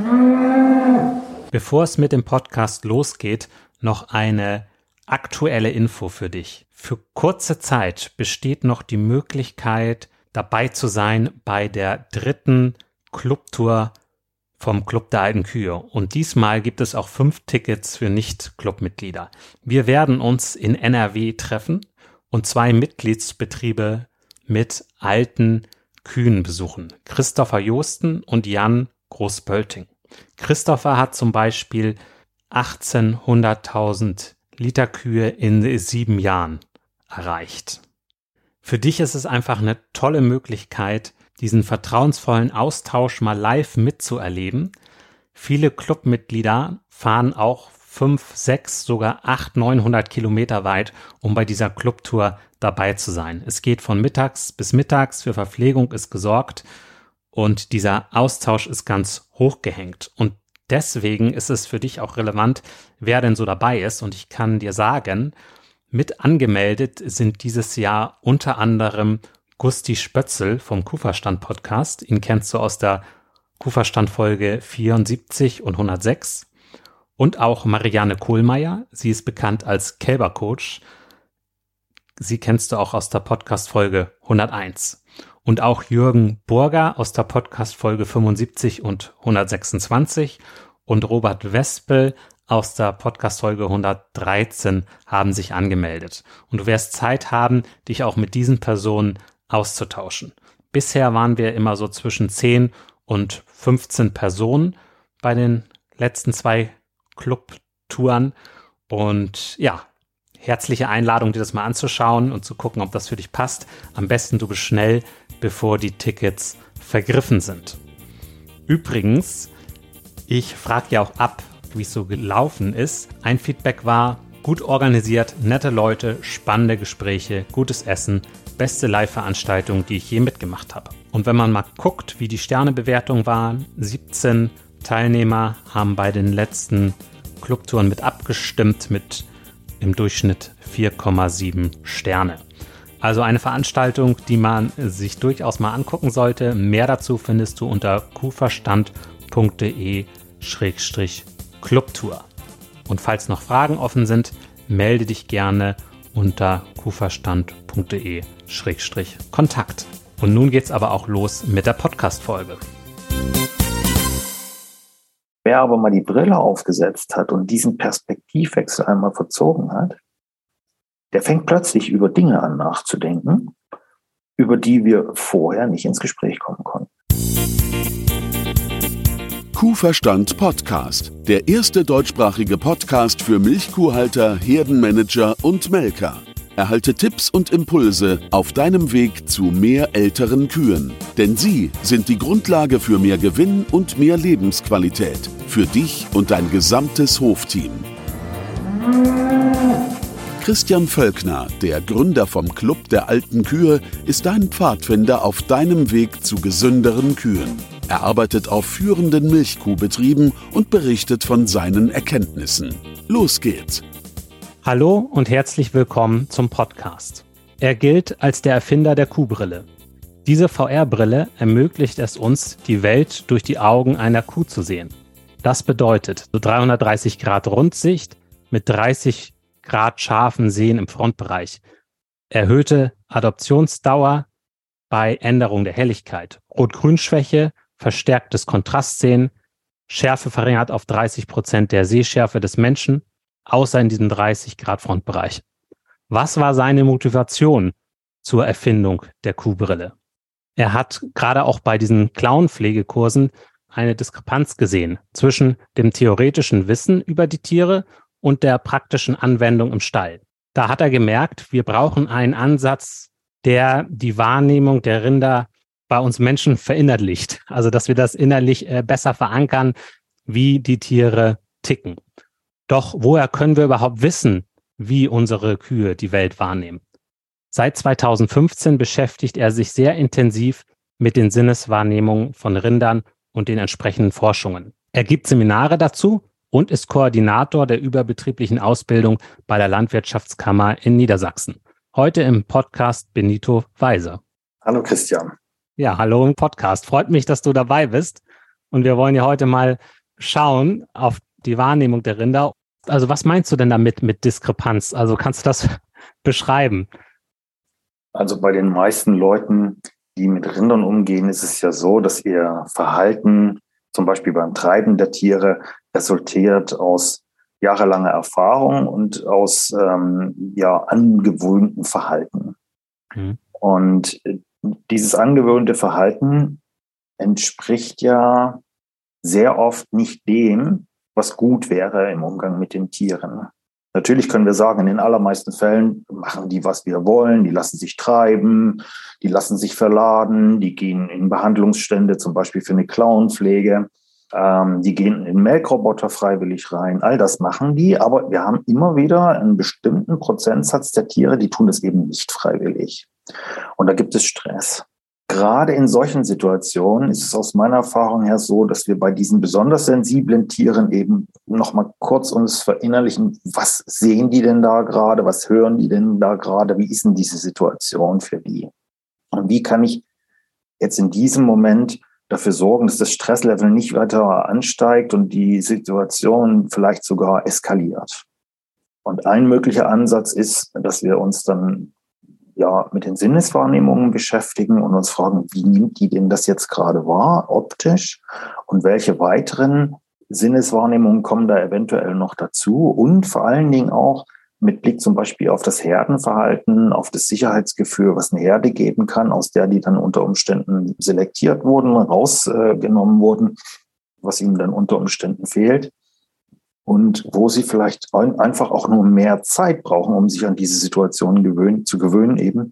Bevor es mit dem Podcast losgeht, noch eine aktuelle Info für dich. Für kurze Zeit besteht noch die Möglichkeit, dabei zu sein bei der 3. Clubtour vom Club der alten Kühe. Und diesmal gibt es auch 5 Tickets für Nicht-Clubmitglieder. Wir werden uns in NRW treffen und 2 Mitgliedsbetriebe mit alten Kühen besuchen. Christopher Joosten und Jan Großpölting. Christopher hat zum Beispiel 1800.000 Liter Kühe in 7 Jahren erreicht. Für dich ist es einfach eine tolle Möglichkeit, diesen vertrauensvollen Austausch mal live mitzuerleben. Viele Clubmitglieder fahren auch 5, 6, sogar 800, 900 Kilometer weit, um bei dieser Clubtour dabei zu sein. Es geht von mittags bis mittags, für Verpflegung ist gesorgt und dieser Austausch ist ganz hoch gehängt. Und deswegen ist es für dich auch relevant, wer denn so dabei ist. Und ich kann dir sagen, mit angemeldet sind dieses Jahr unter anderem Gusti Spötzl vom Kuhverstand-Podcast. Ihn kennst du aus der Kuhverstand-Folge 74 und 106. Und auch Marianne Kohlmeier. Sie ist bekannt als Kälbercoach. Sie kennst du auch aus der Podcast-Folge 101. Und auch Jürgen Burger aus der Podcast-Folge 75 und 126 und Robert Wespel aus der Podcast-Folge 113 haben sich angemeldet. Und du wirst Zeit haben, dich auch mit diesen Personen auszutauschen. Bisher waren wir immer so zwischen 10 und 15 Personen bei den letzten 2 Clubtouren. Und ja, herzliche Einladung, dir das mal anzuschauen und zu gucken, ob das für dich passt. Am besten du bist schnell, bevor die Tickets vergriffen sind. Übrigens, ich frage ja auch ab, wie es so gelaufen ist. Ein Feedback war, gut organisiert, nette Leute, spannende Gespräche, gutes Essen, beste Live-Veranstaltung, die ich je mitgemacht habe. Und wenn man mal guckt, wie die Sternebewertung war, 17 Teilnehmer haben bei den letzten Clubtouren mit abgestimmt, mit im Durchschnitt 4,7 Sterne. Also eine Veranstaltung, die man sich durchaus mal angucken sollte. Mehr dazu findest du unter kuhverstand.de/Clubtour. Und falls noch Fragen offen sind, melde dich gerne unter kuhverstand.de/Kontakt. Und nun geht's aber auch los mit der Podcast-Folge. Wer aber mal die Brille aufgesetzt hat und diesen Perspektivwechsel einmal verzogen hat, der fängt plötzlich über Dinge an nachzudenken, über die wir vorher nicht ins Gespräch kommen konnten. Kuhverstand Podcast, der erste deutschsprachige Podcast für Milchkuhhalter, Herdenmanager und Melker. Erhalte Tipps und Impulse auf deinem Weg zu mehr älteren Kühen. Denn sie sind die Grundlage für mehr Gewinn und mehr Lebensqualität. Für dich und dein gesamtes Hofteam. Christian Völkner, der Gründer vom Club der alten Kühe, ist dein Pfadfinder auf deinem Weg zu gesünderen Kühen. Er arbeitet auf führenden Milchkuhbetrieben und berichtet von seinen Erkenntnissen. Los geht's! Hallo und herzlich willkommen zum Podcast. Er gilt als der Erfinder der Kuhbrille. Diese VR-Brille ermöglicht es uns, die Welt durch die Augen einer Kuh zu sehen. Das bedeutet so 330 Grad Rundsicht mit 30 Grad scharfen Sehen im Frontbereich, erhöhte Adoptionsdauer bei Änderung der Helligkeit, Rot-Grün-Schwäche, verstärktes Kontrastsehen, Schärfe verringert auf 30% der Sehschärfe des Menschen, außer in diesem 30 Grad Frontbereich. Was war seine Motivation zur Erfindung der Kuhbrille? Er hat gerade auch bei diesen Klauenpflegekursen eine Diskrepanz gesehen zwischen dem theoretischen Wissen über die Tiere und der praktischen Anwendung im Stall. Da hat er gemerkt, wir brauchen einen Ansatz, der die Wahrnehmung der Rinder bei uns Menschen verinnerlicht. Also, dass wir das innerlich besser verankern, wie die Tiere ticken. Doch woher können wir überhaupt wissen, wie unsere Kühe die Welt wahrnehmen? Seit 2015 beschäftigt er sich sehr intensiv mit den Sinneswahrnehmungen von Rindern und den entsprechenden Forschungen. Er gibt Seminare dazu und ist Koordinator der überbetrieblichen Ausbildung bei der Landwirtschaftskammer in Niedersachsen. Heute im Podcast Benito Weiser. Hallo Christian. Ja, hallo im Podcast. Freut mich, dass du dabei bist. Und wir wollen ja heute mal schauen auf die Wahrnehmung der Rinder. Also was meinst du denn damit mit Diskrepanz? Also kannst du das beschreiben? Also bei den meisten Leuten, die mit Rindern umgehen, ist es ja so, dass ihr Verhalten, zum Beispiel beim Treiben der Tiere, resultiert aus jahrelanger Erfahrung und aus angewöhnten Verhalten. Mhm. Und dieses angewöhnte Verhalten entspricht ja sehr oft nicht dem, was gut wäre im Umgang mit den Tieren. Natürlich können wir sagen, in den allermeisten Fällen machen die, was wir wollen, die lassen sich treiben, die lassen sich verladen, die gehen in Behandlungsstände, zum Beispiel für eine Klauenpflege, die gehen in Melkroboter freiwillig rein, all das machen die, aber wir haben immer wieder einen bestimmten Prozentsatz der Tiere, die tun das eben nicht freiwillig. Und da gibt es Stress. Gerade in solchen Situationen ist es aus meiner Erfahrung her so, dass wir bei diesen besonders sensiblen Tieren eben nochmal kurz uns verinnerlichen, was sehen die denn da gerade, was hören die denn da gerade, wie ist denn diese Situation für die? Und wie kann ich jetzt in diesem Moment dafür sorgen, dass das Stresslevel nicht weiter ansteigt und die Situation vielleicht sogar eskaliert? Und ein möglicher Ansatz ist, dass wir uns dann mit den Sinneswahrnehmungen beschäftigen und uns fragen, wie nimmt die denn das jetzt gerade wahr, optisch? Und welche weiteren Sinneswahrnehmungen kommen da eventuell noch dazu? Und vor allen Dingen auch mit Blick zum Beispiel auf das Herdenverhalten, auf das Sicherheitsgefühl, was eine Herde geben kann, aus der die dann unter Umständen selektiert wurden, rausgenommen wurden, was ihnen dann unter Umständen fehlt. Und wo sie vielleicht einfach auch nur mehr Zeit brauchen, um sich an diese Situation zu gewöhnen eben,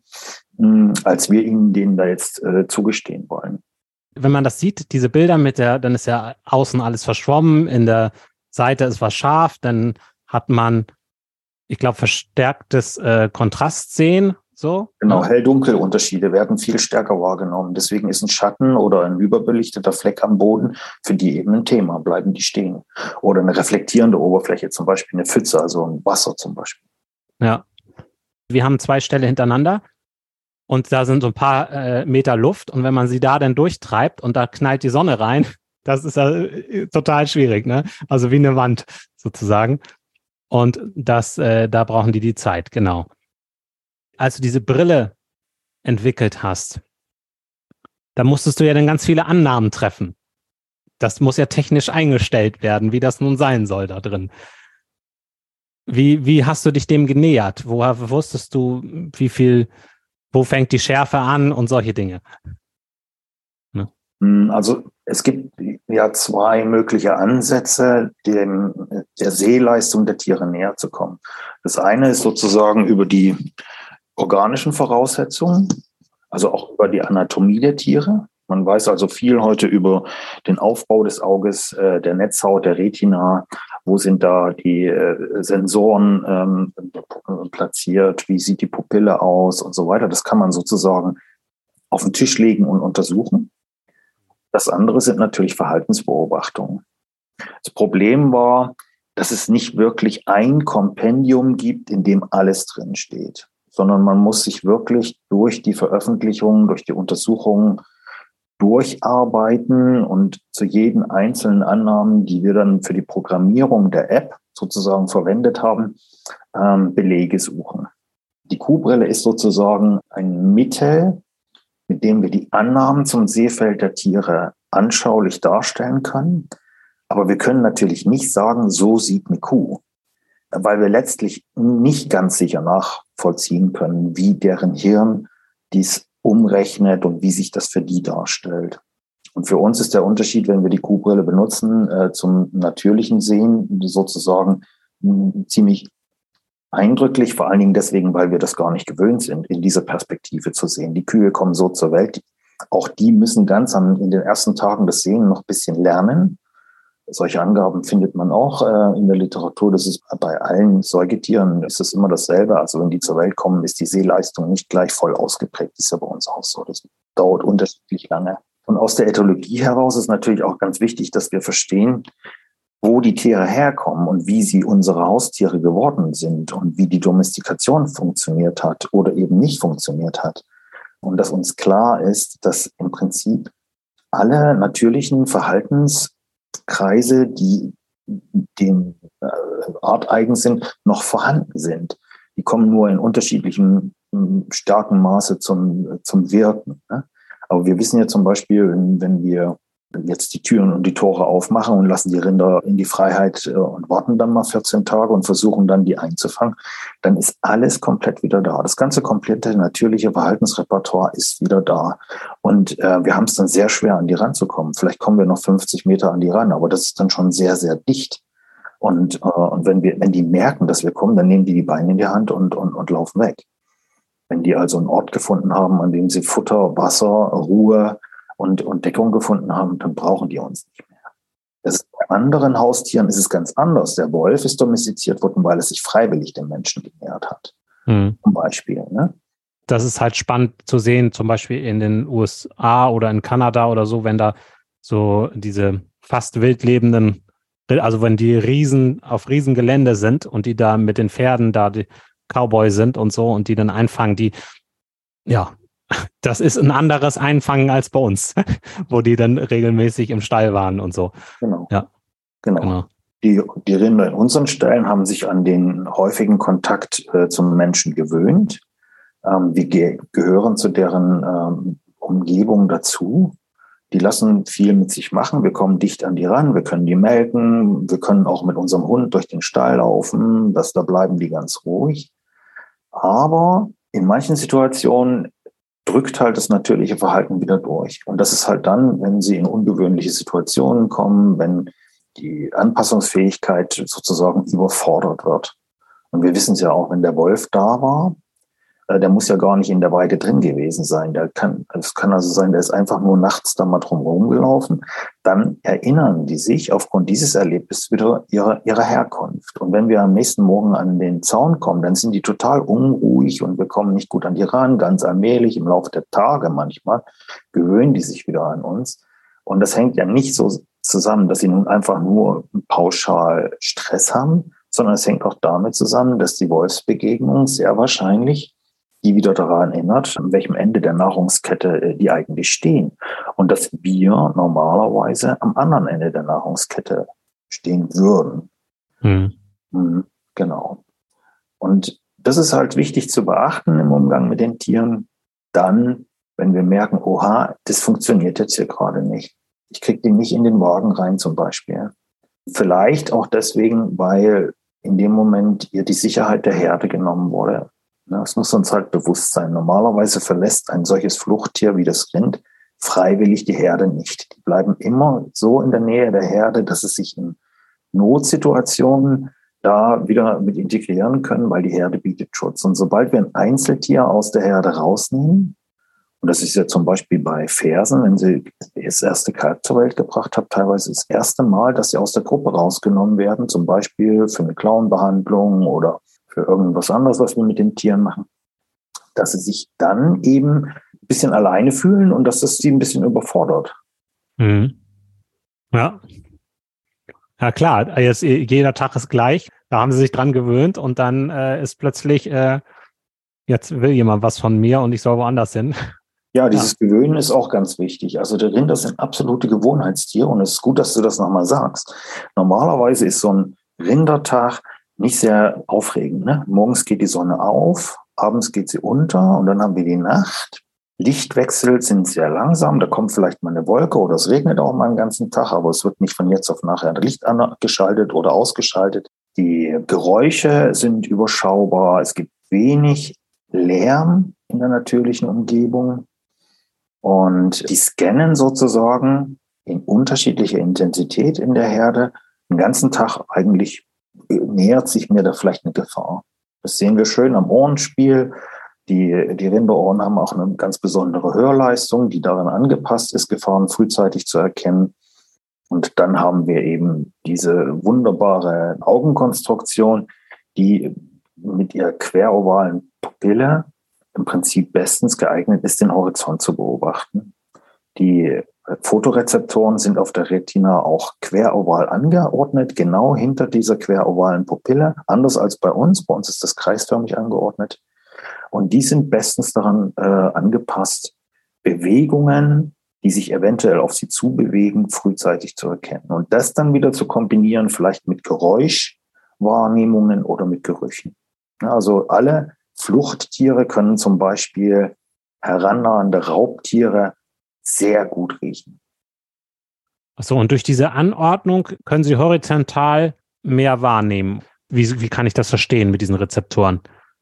als wir ihnen denen da jetzt zugestehen wollen. Wenn man das sieht, diese Bilder dann ist ja außen alles verschwommen, in der Seite ist was scharf, dann hat man, ich glaube, verstärktes Kontrastsehen. So. Genau, Hell-Dunkel-Unterschiede werden viel stärker wahrgenommen. Deswegen ist ein Schatten oder ein überbelichteter Fleck am Boden für die eben ein Thema, bleiben die stehen. Oder eine reflektierende Oberfläche, zum Beispiel eine Pfütze, also ein Wasser zum Beispiel. Ja, wir haben 2 Ställe hintereinander und da sind so ein paar Meter Luft und wenn man sie da dann durchtreibt und da knallt die Sonne rein, das ist ja total schwierig, ne? Also wie eine Wand sozusagen. Und da brauchen die Zeit, genau. Als du diese Brille entwickelt hast, da musstest du ja dann ganz viele Annahmen treffen. Das muss ja technisch eingestellt werden, wie das nun sein soll da drin. Wie hast du dich dem genähert? Woher wusstest du, wo fängt die Schärfe an und solche Dinge? Ne? Also es gibt ja 2 mögliche Ansätze, der Sehleistung der Tiere näher zu kommen. Das eine ist sozusagen über die organischen Voraussetzungen, also auch über die Anatomie der Tiere. Man weiß also viel heute über den Aufbau des Auges, der Netzhaut, der Retina. Wo sind da die Sensoren platziert? Wie sieht die Pupille aus und so weiter? Das kann man sozusagen auf den Tisch legen und untersuchen. Das andere sind natürlich Verhaltensbeobachtungen. Das Problem war, dass es nicht wirklich ein Kompendium gibt, in dem alles drin steht, sondern man muss sich wirklich durch die Veröffentlichungen, durch die Untersuchungen durcharbeiten und zu jeden einzelnen Annahmen, die wir dann für die Programmierung der App sozusagen verwendet haben, Belege suchen. Die Kuhbrille ist sozusagen ein Mittel, mit dem wir die Annahmen zum Sehfeld der Tiere anschaulich darstellen können. Aber wir können natürlich nicht sagen, so sieht eine Kuh, weil wir letztlich nicht ganz sicher nachvollziehen können, wie deren Hirn dies umrechnet und wie sich das für die darstellt. Und für uns ist der Unterschied, wenn wir die Kuhbrille benutzen, zum natürlichen Sehen sozusagen ziemlich eindrücklich, vor allen Dingen deswegen, weil wir das gar nicht gewöhnt sind, in dieser Perspektive zu sehen. Die Kühe kommen so zur Welt. Auch die müssen in den ersten Tagen des Sehen noch ein bisschen lernen. Solche Angaben findet man auch in der Literatur. Das ist bei allen Säugetieren ist es immer dasselbe. Also wenn die zur Welt kommen, ist die Sehleistung nicht gleich voll ausgeprägt. Das ist ja bei uns auch so. Das dauert unterschiedlich lange. Und aus der Ethologie heraus ist natürlich auch ganz wichtig, dass wir verstehen, wo die Tiere herkommen und wie sie unsere Haustiere geworden sind und wie die Domestikation funktioniert hat oder eben nicht funktioniert hat. Und dass uns klar ist, dass im Prinzip alle natürlichen Verhaltenskreise, die dem arteigen sind, noch vorhanden sind. Die kommen nur in unterschiedlichem starken Maße zum Wirken. Ne? Aber wir wissen ja zum Beispiel, wenn wir jetzt die Türen und die Tore aufmachen und lassen die Rinder in die Freiheit und warten dann mal 14 Tage und versuchen dann, die einzufangen, dann ist alles komplett wieder da. Das ganze komplette natürliche Verhaltensrepertoire ist wieder da. Und wir haben es dann sehr schwer, an die ranzukommen. Vielleicht kommen wir noch 50 Meter an die ran, aber das ist dann schon sehr, sehr dicht. Und wenn die merken, dass wir kommen, dann nehmen die Beine in die Hand und laufen weg. Wenn die also einen Ort gefunden haben, an dem sie Futter, Wasser, Ruhe und Deckung gefunden haben, dann brauchen die uns nicht mehr. Bei anderen Haustieren ist es ganz anders. Der Wolf ist domestiziert worden, weil er sich freiwillig den Menschen genähert hat. Zum Beispiel. Ne? Das ist halt spannend zu sehen, zum Beispiel in den USA oder in Kanada oder so, wenn da so diese fast wild lebenden, also wenn die auf Riesengelände sind und die da mit den Pferden da die Cowboy sind und so und die dann einfangen, das ist ein anderes Einfangen als bei uns, wo die dann regelmäßig im Stall waren und so. Genau. Ja. Genau. Die Rinder in unseren Ställen haben sich an den häufigen Kontakt zum Menschen gewöhnt. Wir gehören zu deren Umgebung dazu. Die lassen viel mit sich machen. Wir kommen dicht an die ran. Wir können die melken. Wir können auch mit unserem Hund durch den Stall laufen. Da bleiben die ganz ruhig. Aber in manchen Situationen drückt halt das natürliche Verhalten wieder durch. Und das ist halt dann, wenn sie in ungewöhnliche Situationen kommen, wenn die Anpassungsfähigkeit sozusagen überfordert wird. Und wir wissen es ja auch, wenn der Wolf da war, der muss ja gar nicht in der Weide drin gewesen sein. Es kann also sein, der ist einfach nur nachts da mal drum gelaufen. Dann erinnern die sich aufgrund dieses Erlebnisses wieder ihrer Herkunft. Und wenn wir am nächsten Morgen an den Zaun kommen, dann sind die total unruhig und wir kommen nicht gut an die ran. Ganz allmählich im Laufe der Tage manchmal gewöhnen die sich wieder an uns. Und das hängt ja nicht so zusammen, dass sie nun einfach nur pauschal Stress haben, sondern es hängt auch damit zusammen, dass die Wolfsbegegnung sehr wahrscheinlich die wieder daran erinnert, an welchem Ende der Nahrungskette die eigentlich stehen. Und dass wir normalerweise am anderen Ende der Nahrungskette stehen würden. Genau. Und das ist halt wichtig zu beachten im Umgang mit den Tieren. Dann, wenn wir merken, oha, das funktioniert jetzt hier gerade nicht. Ich kriege den nicht in den Wagen rein zum Beispiel. Vielleicht auch deswegen, weil in dem Moment ihr die Sicherheit der Herde genommen wurde. Es muss uns halt bewusst sein. Normalerweise verlässt ein solches Fluchttier wie das Rind freiwillig die Herde nicht. Die bleiben immer so in der Nähe der Herde, dass es sich in Notsituationen da wieder mit integrieren können, weil die Herde bietet Schutz. Und sobald wir ein Einzeltier aus der Herde rausnehmen, und das ist ja zum Beispiel bei Fersen, wenn sie das erste Kalb zur Welt gebracht haben, teilweise das erste Mal, dass sie aus der Gruppe rausgenommen werden, zum Beispiel für eine Klauenbehandlung oder für irgendwas anderes, was wir mit den Tieren machen, dass sie sich dann eben ein bisschen alleine fühlen und dass das sie ein bisschen überfordert. Ja. Ja klar, jetzt jeder Tag ist gleich, da haben sie sich dran gewöhnt und dann ist plötzlich, jetzt will jemand was von mir und ich soll woanders hin. Ja, dieses Gewöhnen ist auch ganz wichtig. Also die Rinder sind absolute Gewohnheitstiere und es ist gut, dass du das nochmal sagst. Normalerweise ist so ein Rindertag nicht sehr aufregend. Ne? Morgens geht die Sonne auf, abends geht sie unter und dann haben wir die Nacht. Lichtwechsel sind sehr langsam, da kommt vielleicht mal eine Wolke oder es regnet auch mal den ganzen Tag, aber es wird nicht von jetzt auf nachher Licht angeschaltet oder ausgeschaltet. Die Geräusche sind überschaubar, es gibt wenig Lärm in der natürlichen Umgebung und die scannen sozusagen in unterschiedlicher Intensität in der Herde den ganzen Tag eigentlich. Nähert sich mir da vielleicht eine Gefahr. Das sehen wir schön am Ohrenspiel. Die Rinderohren haben auch eine ganz besondere Hörleistung, die daran angepasst ist, Gefahren frühzeitig zu erkennen. Und dann haben wir eben diese wunderbare Augenkonstruktion, die mit ihrer querovalen Pupille im Prinzip bestens geeignet ist, den Horizont zu beobachten. Die Photorezeptoren sind auf der Retina auch queroval angeordnet, genau hinter dieser querovalen Pupille, anders als bei uns. Bei uns ist das kreisförmig angeordnet. Und die sind bestens daran angepasst, Bewegungen, die sich eventuell auf sie zubewegen, frühzeitig zu erkennen. Und das dann wieder zu kombinieren, vielleicht mit Geräuschwahrnehmungen oder mit Gerüchen. Also alle Fluchttiere können zum Beispiel herannahende Raubtiere sehr gut riechen. Achso, und durch diese Anordnung können Sie horizontal mehr wahrnehmen. Wie kann ich das verstehen mit diesen Rezeptoren?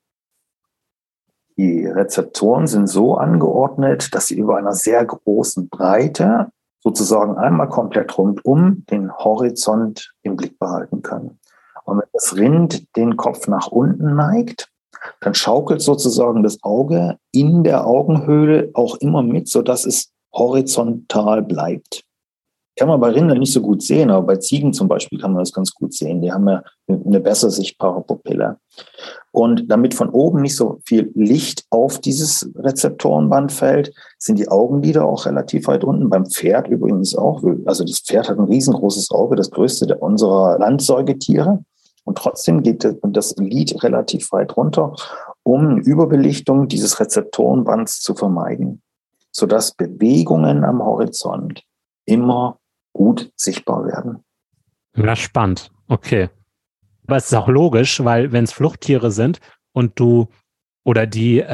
Die Rezeptoren sind so angeordnet, dass sie über einer sehr großen Breite sozusagen einmal komplett rundum den Horizont im Blick behalten können. Und wenn das Rind den Kopf nach unten neigt, dann schaukelt sozusagen das Auge in der Augenhöhle auch immer mit, sodass es horizontal bleibt. Kann man bei Rindern nicht so gut sehen, aber bei Ziegen zum Beispiel kann man das ganz gut sehen. Die haben ja eine besser sichtbare Pupille. Und damit von oben nicht so viel Licht auf dieses Rezeptorenband fällt, sind die Augenlider auch relativ weit unten. Beim Pferd übrigens auch. Also das Pferd hat ein riesengroßes Auge, das größte unserer Landsäugetiere. Und trotzdem geht das Lid relativ weit runter, um eine Überbelichtung dieses Rezeptorenbands zu vermeiden, sodass Bewegungen am Horizont immer gut sichtbar werden. Ja, spannend. Okay. Aber es ist auch logisch, weil wenn es Fluchttiere sind und du oder die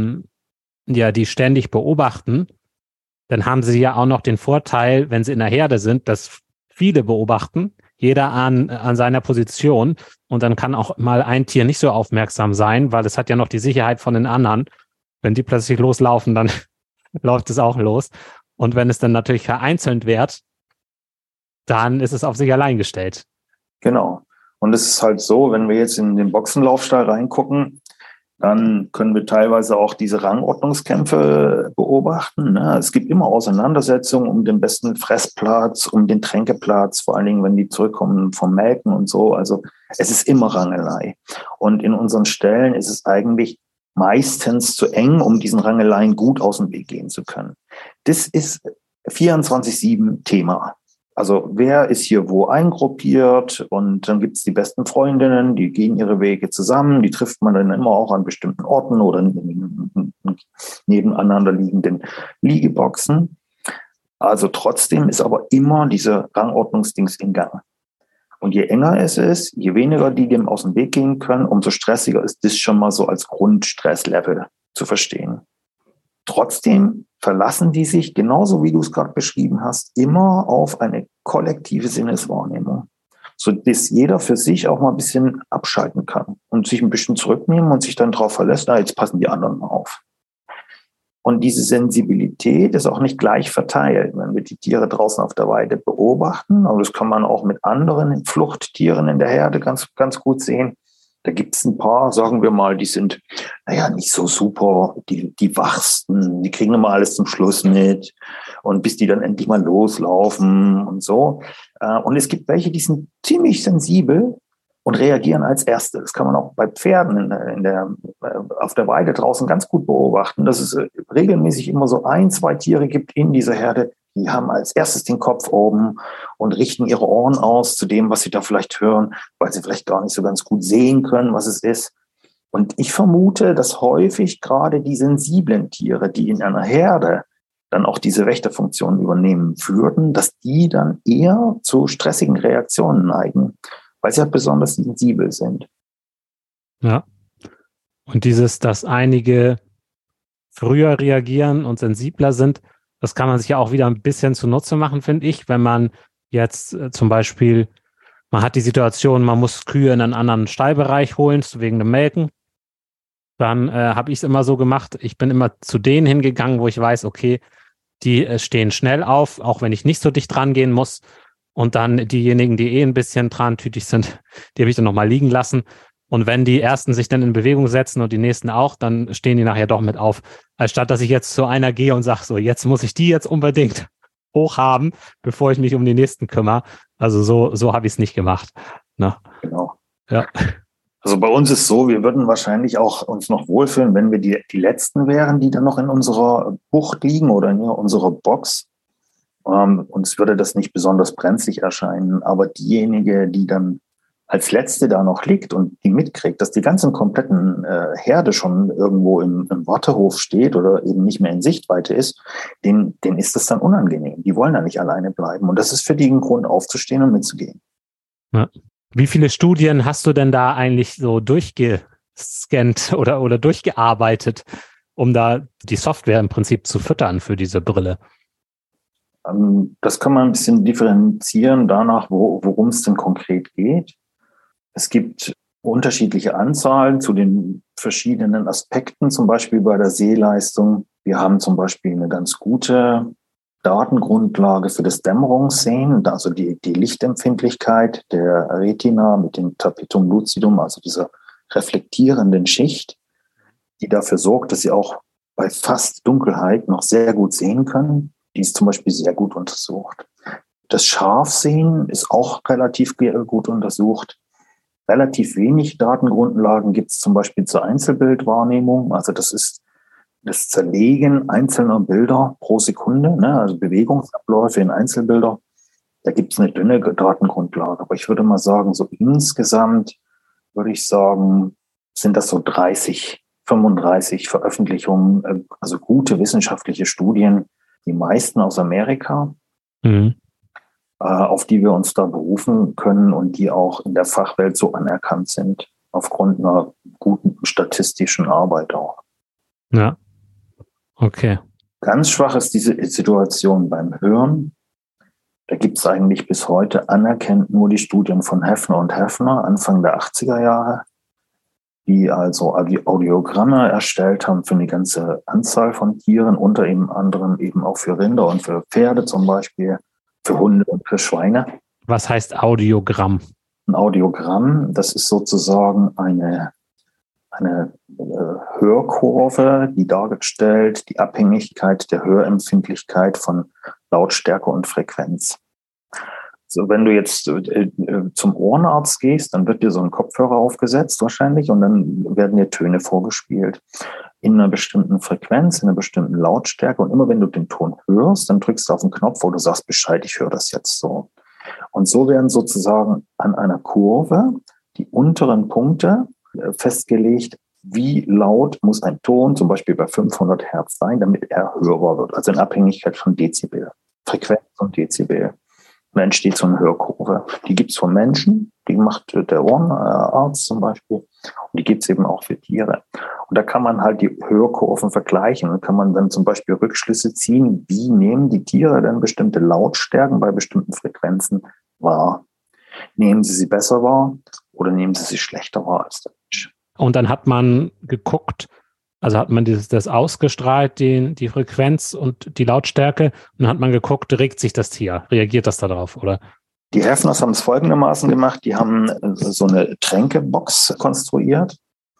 ständig beobachten, dann haben sie ja auch noch den Vorteil, wenn sie in der Herde sind, dass viele beobachten, jeder an seiner Position, und dann kann auch mal ein Tier nicht so aufmerksam sein, weil es hat ja noch die Sicherheit von den anderen. Wenn die plötzlich loslaufen, dann läuft es auch los. Und wenn es dann natürlich vereinzelt wird, dann ist es auf sich allein gestellt. Genau. Und es ist halt so, wenn wir jetzt in den Boxenlaufstall reingucken, dann können wir teilweise auch diese Rangordnungskämpfe beobachten. Es gibt immer Auseinandersetzungen um den besten Fressplatz, um den Tränkeplatz, vor allen Dingen, wenn die zurückkommen vom Melken und so. Also es ist immer Rangelei. Und in unseren Ställen ist es eigentlich meistens zu eng, um diesen Rangeleien gut aus dem Weg gehen zu können. Das ist 24/7 Thema. Also wer ist hier wo eingruppiert, und dann gibt es die besten Freundinnen, die gehen ihre Wege zusammen, die trifft man dann immer auch an bestimmten Orten oder nebeneinander liegenden Liegeboxen. Also trotzdem ist aber immer diese Rangordnungsdings in Gang. Und je enger es ist, je weniger die dem aus dem Weg gehen können, umso stressiger ist das schon mal so als Grundstresslevel zu verstehen. Trotzdem verlassen die sich, genauso wie du es gerade beschrieben hast, immer auf eine kollektive Sinneswahrnehmung, sodass jeder für sich auch mal ein bisschen abschalten kann und sich ein bisschen zurücknehmen und sich dann darauf verlässt, jetzt passen die anderen mal auf. Und diese Sensibilität ist auch nicht gleich verteilt. Wenn wir die Tiere draußen auf der Weide beobachten, aber das kann man auch mit anderen Fluchttieren in der Herde ganz, ganz gut sehen. Da gibt es ein paar, sagen wir mal, die sind, nicht so super, die wachsten, die kriegen immer alles zum Schluss mit, und bis die dann endlich mal loslaufen und so. Und es gibt welche, die sind ziemlich sensibel und reagieren als Erste. Das kann man auch bei Pferden auf der Weide draußen ganz gut beobachten, dass es regelmäßig immer so 1, 2 Tiere gibt in dieser Herde, die haben als erstes den Kopf oben und richten ihre Ohren aus zu dem, was sie da vielleicht hören, weil sie vielleicht gar nicht so ganz gut sehen können, was es ist. Und ich vermute, dass häufig gerade die sensiblen Tiere, die in einer Herde dann auch diese Wächterfunktion übernehmen würden, dass die dann eher zu stressigen Reaktionen neigen, weil sie halt besonders sensibel sind. Ja. Und dass einige früher reagieren und sensibler sind, das kann man sich ja auch wieder ein bisschen zunutze machen, finde ich, wenn man jetzt zum Beispiel, man hat die Situation, man muss Kühe in einen anderen Stallbereich holen, wegen dem Melken. Dann habe ich es immer so gemacht, ich bin immer zu denen hingegangen, wo ich weiß, okay, die stehen schnell auf, auch wenn ich nicht so dicht rangehen muss. Und dann diejenigen, die ein bisschen trantütig sind, die habe ich dann nochmal liegen lassen. Und wenn die ersten sich dann in Bewegung setzen und die nächsten auch, dann stehen die nachher doch mit auf. Anstatt dass ich jetzt zu einer gehe und sage, so, jetzt muss ich die jetzt unbedingt hochhaben, bevor ich mich um die nächsten kümmere. Also so habe ich es nicht gemacht. Ne? Genau. Ja. Also bei uns ist so, wir würden wahrscheinlich auch uns noch wohlfühlen, wenn wir die Letzten wären, die dann noch in unserer Bucht liegen oder in unserer Box. Uns würde das nicht besonders brenzlig erscheinen, aber diejenigen, die dann als Letzte da noch liegt und die mitkriegt, dass die ganzen kompletten Herde schon irgendwo im Wartehof steht oder eben nicht mehr in Sichtweite ist, denen ist das dann unangenehm. Die wollen da nicht alleine bleiben. Und das ist für die ein Grund, aufzustehen und mitzugehen. Ja. Wie viele Studien hast du denn da eigentlich so durchgescannt oder durchgearbeitet, um da die Software im Prinzip zu füttern für diese Brille? Das kann man ein bisschen differenzieren danach, worum es denn konkret geht. Es gibt unterschiedliche Anzahlen zu den verschiedenen Aspekten, zum Beispiel bei der Sehleistung. Wir haben zum Beispiel eine ganz gute Datengrundlage für das Dämmerungssehen, also die Lichtempfindlichkeit der Retina mit dem Tapetum lucidum, also dieser reflektierenden Schicht, die dafür sorgt, dass sie auch bei fast Dunkelheit noch sehr gut sehen können. Die ist zum Beispiel sehr gut untersucht. Das Scharfsehen ist auch relativ gut untersucht. Relativ wenig Datengrundlagen gibt es zum Beispiel zur Einzelbildwahrnehmung. Also das ist das Zerlegen einzelner Bilder pro Sekunde, ne? Also Bewegungsabläufe in Einzelbilder. Da gibt es eine dünne Datengrundlage. Aber ich würde mal sagen, so insgesamt würde ich sagen, sind das so 35 Veröffentlichungen, also gute wissenschaftliche Studien, die meisten aus Amerika. Auf die wir uns da berufen können und die auch in der Fachwelt so anerkannt sind, aufgrund einer guten statistischen Arbeit auch. Ja, okay. Ganz schwach ist diese Situation beim Hören. Da gibt es eigentlich bis heute anerkannt nur die Studien von Heffner und Heffner, Anfang der 80er Jahre, die also Audiogramme erstellt haben für eine ganze Anzahl von Tieren, unter anderem eben auch für Rinder und für Pferde zum Beispiel, für Hunde und für Schweine. Was heißt Audiogramm? Ein Audiogramm, das ist sozusagen eine Hörkurve, die darstellt die Abhängigkeit der Hörempfindlichkeit von Lautstärke und Frequenz. So, wenn du jetzt zum Ohrenarzt gehst, dann wird dir so ein Kopfhörer aufgesetzt wahrscheinlich und dann werden dir Töne vorgespielt in einer bestimmten Frequenz, in einer bestimmten Lautstärke. Und immer wenn du den Ton hörst, dann drückst du auf den Knopf, wo du sagst Bescheid, ich höre das jetzt so. Und so werden sozusagen an einer Kurve die unteren Punkte festgelegt, wie laut muss ein Ton zum Beispiel bei 500 Hertz sein, damit er hörbar wird. Also in Abhängigkeit von Dezibel, Frequenz und Dezibel. Und dann entsteht so eine Hörkurve. Die gibt es von Menschen, die macht der Ohrenarzt zum Beispiel. Und die gibt es eben auch für Tiere. Und da kann man halt die Hörkurven vergleichen und kann man dann zum Beispiel Rückschlüsse ziehen, wie nehmen die Tiere denn bestimmte Lautstärken bei bestimmten Frequenzen wahr. Nehmen sie besser wahr oder nehmen sie schlechter wahr als der Mensch? Und dann hat man geguckt, also hat man das ausgestrahlt, die Frequenz und die Lautstärke, und dann hat man geguckt, regt sich das Tier, reagiert das darauf, oder? Die Heffners haben es folgendermaßen gemacht, die haben so eine Tränkebox konstruiert.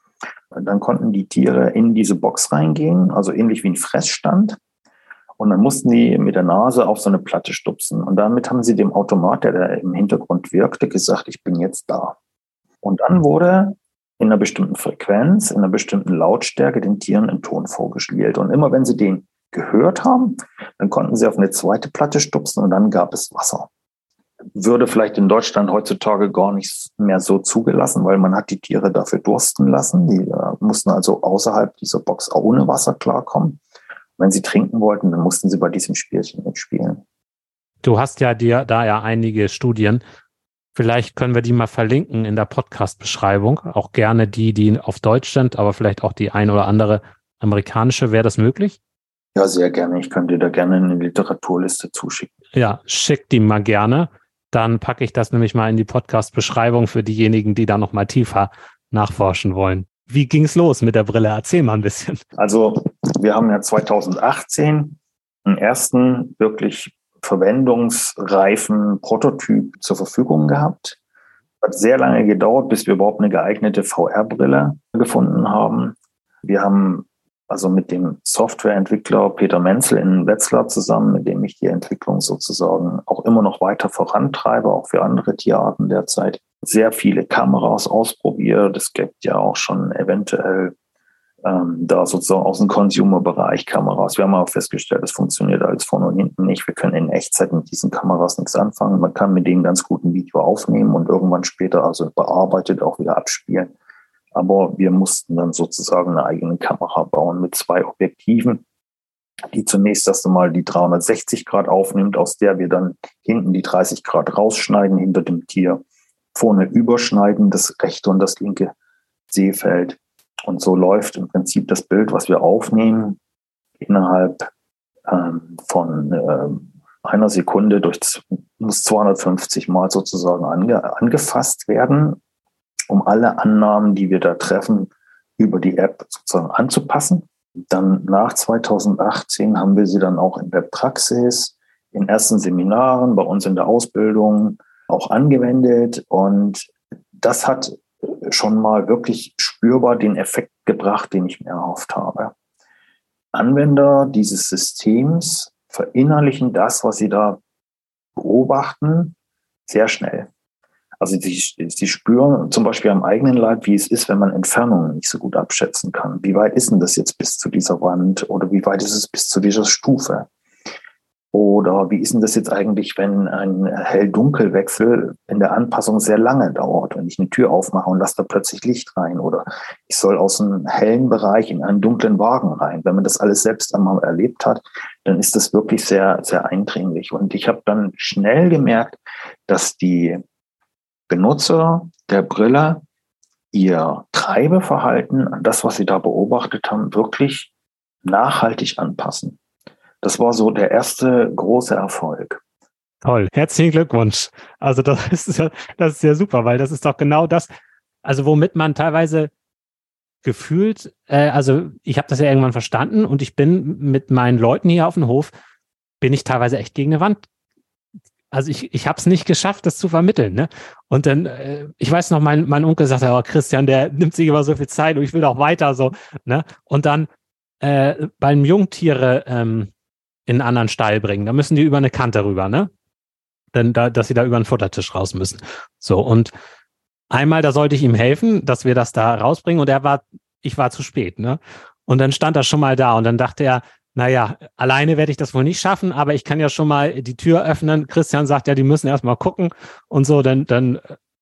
Dann konnten die Tiere in diese Box reingehen, also ähnlich wie ein Fressstand. Und dann mussten die mit der Nase auf so eine Platte stupsen. Und damit haben sie dem Automat, der da im Hintergrund wirkte, gesagt, ich bin jetzt da. Und dann wurde in einer bestimmten Frequenz, in einer bestimmten Lautstärke den Tieren ein Ton vorgespielt. Und immer wenn sie den gehört haben, dann konnten sie auf eine zweite Platte stupsen und dann gab es Wasser. Würde vielleicht in Deutschland heutzutage gar nicht mehr so zugelassen, weil man hat die Tiere dafür dursten lassen. Die mussten also außerhalb dieser Box auch ohne Wasser klarkommen. Wenn sie trinken wollten, dann mussten sie bei diesem Spielchen mitspielen. Du hast ja da ja einige Studien. Vielleicht können wir die mal verlinken in der Podcast-Beschreibung. Auch gerne die auf Deutsch sind, aber vielleicht auch die ein oder andere amerikanische. Wäre das möglich? Ja, sehr gerne. Ich könnte dir da gerne eine Literaturliste zuschicken. Ja, schick die mal gerne. Dann packe ich das nämlich mal in die Podcast-Beschreibung für diejenigen, die da noch mal tiefer nachforschen wollen. Wie ging es los mit der Brille? Erzähl mal ein bisschen. Also wir haben ja 2018 einen ersten wirklich verwendungsreifen Prototyp zur Verfügung gehabt. Hat sehr lange gedauert, bis wir überhaupt eine geeignete VR-Brille gefunden haben. Wir haben also mit dem Softwareentwickler Peter Menzel in Wetzlar zusammen, mit dem ich die Entwicklung sozusagen auch immer noch weiter vorantreibe, auch für andere Tierarten derzeit, sehr viele Kameras ausprobiert. Es gibt ja auch schon eventuell da sozusagen aus dem Consumer-Bereich Kameras. Wir haben auch festgestellt, es funktioniert alles vorne und hinten nicht. Wir können in Echtzeit mit diesen Kameras nichts anfangen. Man kann mit denen ganz gut ein Video aufnehmen und irgendwann später also bearbeitet auch wieder abspielen. Aber wir mussten dann sozusagen eine eigene Kamera bauen mit 2 Objektiven, die zunächst erst einmal die 360 Grad aufnimmt, aus der wir dann hinten die 30 Grad rausschneiden hinter dem Tier, vorne überschneiden, das rechte und das linke Sehfeld. Und so läuft im Prinzip das Bild, was wir aufnehmen, innerhalb von einer Sekunde muss 250 Mal sozusagen angefasst werden, um alle Annahmen, die wir da treffen, über die App sozusagen anzupassen. Dann nach 2018 haben wir sie dann auch in der Praxis, in ersten Seminaren, bei uns in der Ausbildung auch angewendet. Und das hat schon mal wirklich spürbar den Effekt gebracht, den ich mir erhofft habe. Anwender dieses Systems verinnerlichen das, was sie da beobachten, sehr schnell. Also sie spüren zum Beispiel am eigenen Leib, wie es ist, wenn man Entfernungen nicht so gut abschätzen kann. Wie weit ist denn das jetzt bis zu dieser Wand oder wie weit ist es bis zu dieser Stufe? Oder wie ist denn das jetzt eigentlich, wenn ein Hell-Dunkel-Wechsel in der Anpassung sehr lange dauert, wenn ich eine Tür aufmache und lasse da plötzlich Licht rein oder ich soll aus einem hellen Bereich in einen dunklen Wagen rein. Wenn man das alles selbst einmal erlebt hat, dann ist das wirklich sehr, sehr eindringlich. Und ich habe dann schnell gemerkt, dass die Benutzer der Brille ihr Treibeverhalten an das, was sie da beobachtet haben, wirklich nachhaltig anpassen. Das war so der erste große Erfolg. Toll, herzlichen Glückwunsch. Also das ist ja super, weil das ist doch genau das, also womit man teilweise gefühlt, also ich habe das ja irgendwann verstanden und ich bin mit meinen Leuten hier auf dem Hof, bin ich teilweise echt gegen eine Wand. Also ich habe es nicht geschafft, das zu vermitteln. Ne? Und dann, ich weiß noch, mein Onkel sagte, oh, Christian, der nimmt sich immer so viel Zeit und ich will doch weiter so. Ne? Und dann beim Jungtiere in einen anderen Stall bringen, da müssen die über eine Kante rüber, ne? Denn dass sie da über einen Futtertisch raus müssen. So, und einmal, da sollte ich ihm helfen, dass wir das da rausbringen und ich war zu spät, ne? Und dann stand er schon mal da und dann dachte er, naja, alleine werde ich das wohl nicht schaffen, aber ich kann ja schon mal die Tür öffnen. Christian sagt ja, die müssen erst mal gucken und so, dann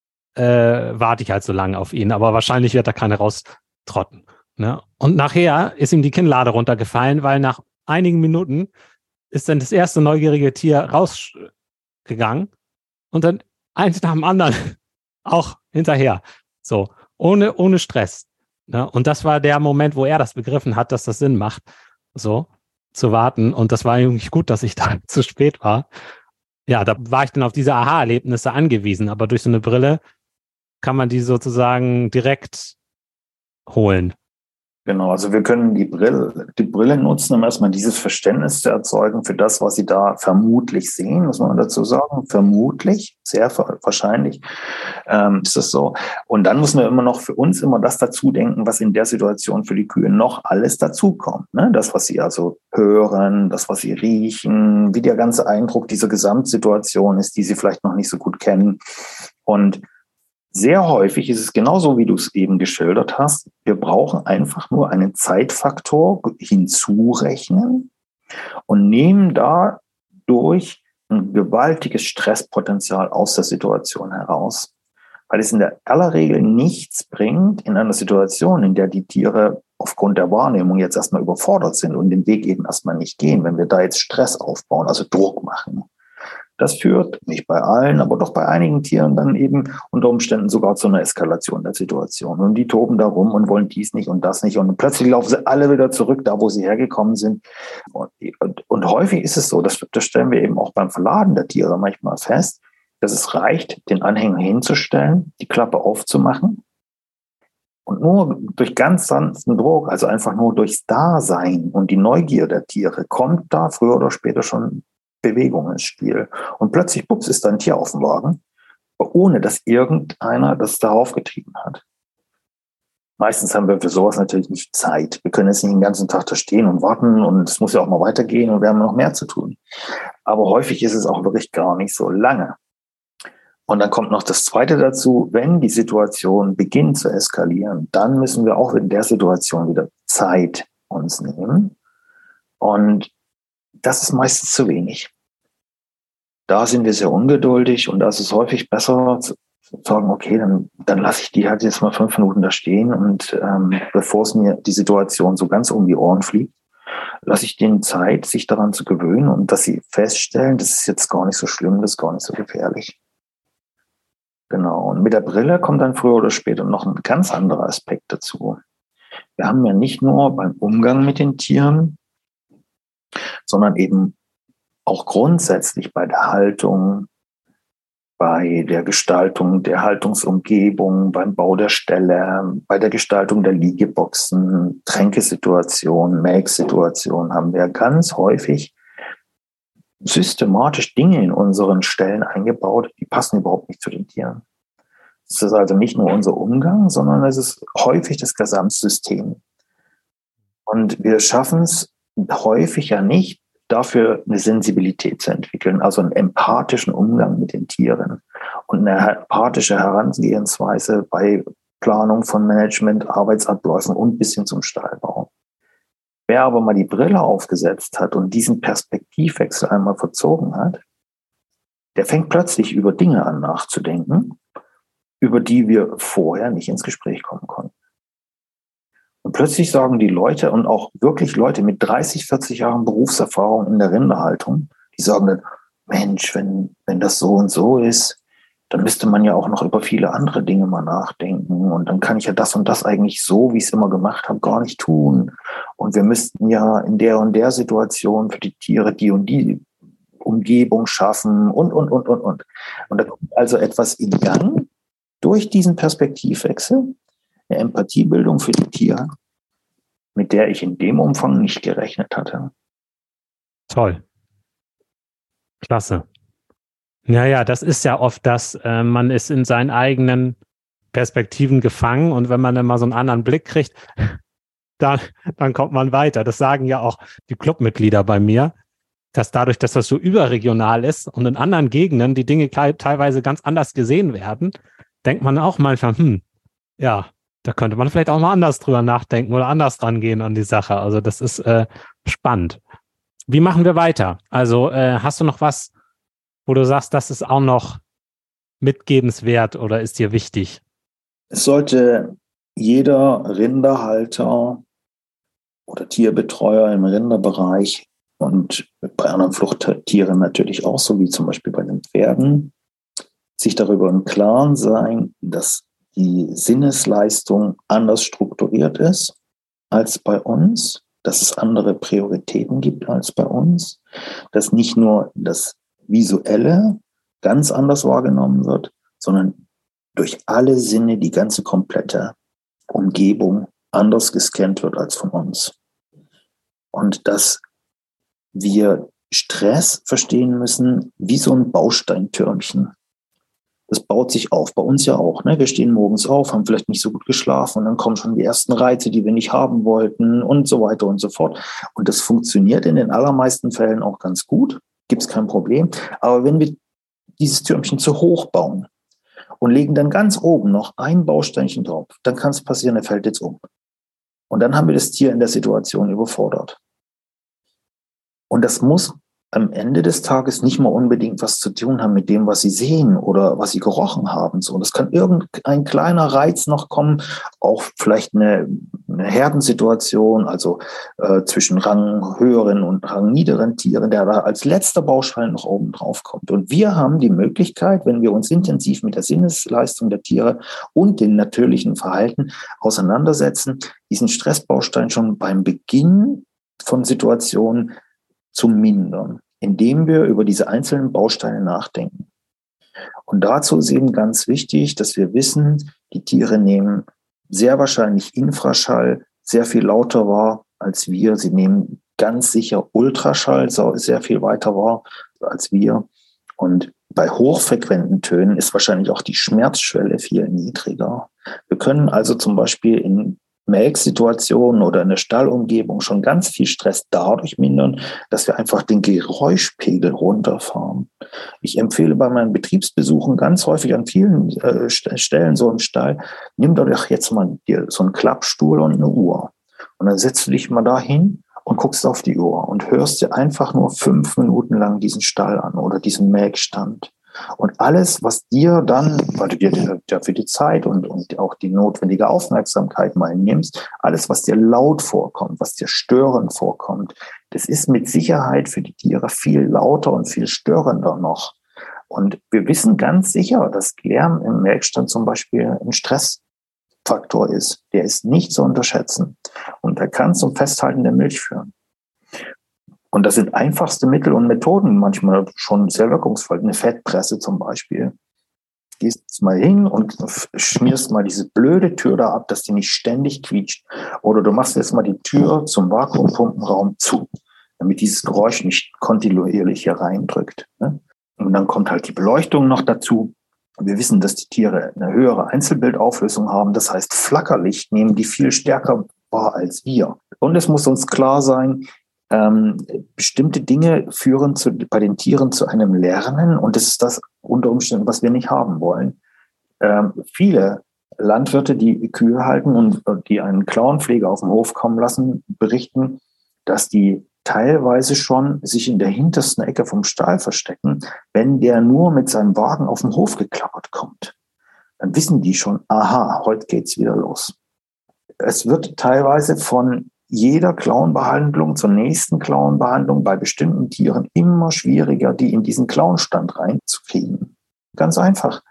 warte ich halt so lange auf ihn, aber wahrscheinlich wird da keiner raustrotten. Ne? Und nachher ist ihm die Kinnlade runtergefallen, weil nach einigen Minuten ist dann das erste neugierige Tier rausgegangen und dann eins nach dem anderen auch hinterher. So, ohne Stress. Ne? Und das war der Moment, wo er das begriffen hat, dass das Sinn macht, so zu warten. Und das war irgendwie gut, dass ich da zu spät war. Ja, da war ich dann auf diese Aha-Erlebnisse angewiesen. Aber durch so eine Brille kann man die sozusagen direkt holen. Genau, also wir können die Brille nutzen, um erstmal dieses Verständnis zu erzeugen für das, was Sie da vermutlich sehen, muss man dazu sagen. Vermutlich, sehr wahrscheinlich ist das so. Und dann müssen wir immer noch für uns immer das dazu denken, was in der Situation für die Kühe noch alles dazukommt. Ne? Das, was sie also hören, das, was sie riechen, wie der ganze Eindruck dieser Gesamtsituation ist, die sie vielleicht noch nicht so gut kennen. Und sehr häufig ist es genauso, wie du es eben geschildert hast. Wir brauchen einfach nur einen Zeitfaktor hinzurechnen und nehmen dadurch ein gewaltiges Stresspotenzial aus der Situation heraus. Weil es in der aller Regel nichts bringt in einer Situation, in der die Tiere aufgrund der Wahrnehmung jetzt erstmal überfordert sind und den Weg eben erstmal nicht gehen, wenn wir da jetzt Stress aufbauen, also Druck machen. Das führt, nicht bei allen, aber doch bei einigen Tieren dann eben unter Umständen sogar zu einer Eskalation der Situation. Und die toben da rum und wollen dies nicht und das nicht. Und plötzlich laufen sie alle wieder zurück, da wo sie hergekommen sind. Und häufig ist es so, das stellen wir eben auch beim Verladen der Tiere manchmal fest, dass es reicht, den Anhänger hinzustellen, die Klappe aufzumachen. Und nur durch ganz sanften Druck, also einfach nur durchs Dasein und die Neugier der Tiere, kommt da früher oder später schon Bewegung ins Spiel. Und plötzlich, bups, ist da ein Tier auf dem Wagen, ohne dass irgendeiner das darauf getrieben hat. Meistens haben wir für sowas natürlich nicht Zeit. Wir können jetzt nicht den ganzen Tag da stehen und warten und es muss ja auch mal weitergehen und wir haben noch mehr zu tun. Aber häufig ist es auch wirklich gar nicht so lange. Und dann kommt noch das Zweite dazu, wenn die Situation beginnt zu eskalieren, dann müssen wir auch in der Situation wieder Zeit uns nehmen. Und das ist meistens zu wenig. Da sind wir sehr ungeduldig und da ist es häufig besser zu sagen, okay, dann lasse ich die halt jetzt mal 5 Minuten da stehen und bevor es mir die Situation so ganz um die Ohren fliegt, lasse ich denen Zeit, sich daran zu gewöhnen und dass sie feststellen, das ist jetzt gar nicht so schlimm, das ist gar nicht so gefährlich. Genau. Und mit der Brille kommt dann früher oder später noch ein ganz anderer Aspekt dazu. Wir haben ja nicht nur beim Umgang mit den Tieren, sondern eben auch grundsätzlich bei der Haltung, bei der Gestaltung der Haltungsumgebung, beim Bau der Ställe, bei der Gestaltung der Liegeboxen, Tränkesituationen, Melksituationen haben wir ganz häufig systematisch Dinge in unseren Ställen eingebaut, die passen überhaupt nicht zu den Tieren. Es ist also nicht nur unser Umgang, sondern es ist häufig das Gesamtsystem. Und wir schaffen es häufig ja nicht, dafür eine Sensibilität zu entwickeln, also einen empathischen Umgang mit den Tieren und eine empathische Herangehensweise bei Planung von Management, Arbeitsabläufen und bis hin zum Stallbau. Wer aber mal die Brille aufgesetzt hat und diesen Perspektivwechsel einmal verzogen hat, der fängt plötzlich über Dinge an nachzudenken, über die wir vorher nicht ins Gespräch kommen konnten. Und plötzlich sagen die Leute und auch wirklich Leute mit 30, 40 Jahren Berufserfahrung in der Rinderhaltung, die sagen dann, Mensch, wenn das so und so ist, dann müsste man ja auch noch über viele andere Dinge mal nachdenken. Und dann kann ich ja das und das eigentlich so, wie ich es immer gemacht habe, gar nicht tun. Und wir müssten ja in der und der Situation für die Tiere die und die Umgebung schaffen und. Und da kommt also etwas in Gang durch diesen Perspektivwechsel, eine Empathiebildung für die Tiere, mit der ich in dem Umfang nicht gerechnet hatte. Toll. Klasse. Ja, das ist ja oft das, man ist in seinen eigenen Perspektiven gefangen und wenn man dann mal so einen anderen Blick kriegt, dann kommt man weiter. Das sagen ja auch die Clubmitglieder bei mir, dass dadurch, dass das so überregional ist und in anderen Gegenden die Dinge teilweise ganz anders gesehen werden, denkt man auch manchmal, ja, da könnte man vielleicht auch mal anders drüber nachdenken oder anders dran gehen an die Sache. Also das ist spannend. Wie machen wir weiter? Also hast du noch was, wo du sagst, das ist auch noch mitgebenswert oder ist dir wichtig? Es sollte jeder Rinderhalter oder Tierbetreuer im Rinderbereich und bei anderen Fluchttieren natürlich auch, so wie zum Beispiel bei den Pferden, sich darüber im Klaren sein, dass die Sinnesleistung anders strukturiert ist als bei uns, dass es andere Prioritäten gibt als bei uns, dass nicht nur das Visuelle ganz anders wahrgenommen wird, sondern durch alle Sinne die ganze komplette Umgebung anders gescannt wird als von uns. Und dass wir Stress verstehen müssen wie so ein Bausteintürmchen. Das baut sich auf, bei uns ja auch. Ne? Wir stehen morgens auf, haben vielleicht nicht so gut geschlafen und dann kommen schon die ersten Reize, die wir nicht haben wollten und so weiter und so fort. Und das funktioniert in den allermeisten Fällen auch ganz gut, gibt es kein Problem. Aber wenn wir dieses Türmchen zu hoch bauen und legen dann ganz oben noch ein Bausteinchen drauf, dann kann es passieren, er fällt jetzt um. Und dann haben wir das Tier in der Situation überfordert. Und das muss am Ende des Tages nicht mal unbedingt was zu tun haben mit dem, was sie sehen oder was sie gerochen haben. So, das kann irgendein kleiner Reiz noch kommen, auch vielleicht eine Herdensituation, also zwischen ranghöheren und rangniederen Tieren, der da als letzter Baustein noch oben drauf kommt. Und wir haben die Möglichkeit, wenn wir uns intensiv mit der Sinnesleistung der Tiere und dem natürlichen Verhalten auseinandersetzen, diesen Stressbaustein schon beim Beginn von Situationen zu mindern, indem wir über diese einzelnen Bausteine nachdenken. Und dazu ist eben ganz wichtig, dass wir wissen, die Tiere nehmen sehr wahrscheinlich Infraschall sehr viel lauter wahr als wir. Sie nehmen ganz sicher Ultraschall sehr viel weiter wahr als wir. Und bei hochfrequenten Tönen ist wahrscheinlich auch die Schmerzschwelle viel niedriger. Wir können also zum Beispiel in Melksituation oder in der Stallumgebung schon ganz viel Stress dadurch mindern, dass wir einfach den Geräuschpegel runterfahren. Ich empfehle bei meinen Betriebsbesuchen ganz häufig an vielen Stellen so im Stall, nimm doch jetzt mal dir so einen Klappstuhl und eine Uhr. Und dann setzt du dich mal dahin und guckst auf die Uhr und hörst dir einfach nur 5 Minuten lang diesen Stall an oder diesen Melkstand. Und alles, was dir dann, weil du dir dafür die Zeit und auch die notwendige Aufmerksamkeit mal nimmst, alles, was dir laut vorkommt, was dir störend vorkommt, das ist mit Sicherheit für die Tiere viel lauter und viel störender noch. Und wir wissen ganz sicher, dass Lärm im Melkstand zum Beispiel ein Stressfaktor ist. Der ist nicht zu unterschätzen. Und der kann zum Festhalten der Milch führen. Und das sind einfachste Mittel und Methoden, manchmal schon sehr wirkungsvoll. Eine Fettpresse zum Beispiel. Gehst mal hin und schmierst mal diese blöde Tür da ab, dass die nicht ständig quietscht. Oder du machst jetzt mal die Tür zum Vakuumpumpenraum zu, damit dieses Geräusch nicht kontinuierlich hier reindrückt. Und dann kommt halt die Beleuchtung noch dazu. Wir wissen, dass die Tiere eine höhere Einzelbildauflösung haben. Das heißt, Flackerlicht nehmen die viel stärker wahr als wir. Und es muss uns klar sein, bestimmte Dinge führen bei den Tieren zu einem Lernen und das ist das unter Umständen, was wir nicht haben wollen. Viele Landwirte, die Kühe halten und die einen Klauenpfleger auf den Hof kommen lassen, berichten, dass die teilweise schon sich in der hintersten Ecke vom Stall verstecken, wenn der nur mit seinem Wagen auf den Hof geklappert kommt. Dann wissen die schon, aha, heute geht's wieder los. Es wird teilweise von jeder Klauenbehandlung zur nächsten Klauenbehandlung bei bestimmten Tieren immer schwieriger, die in diesen Klauenstand reinzukriegen. Ganz einfach.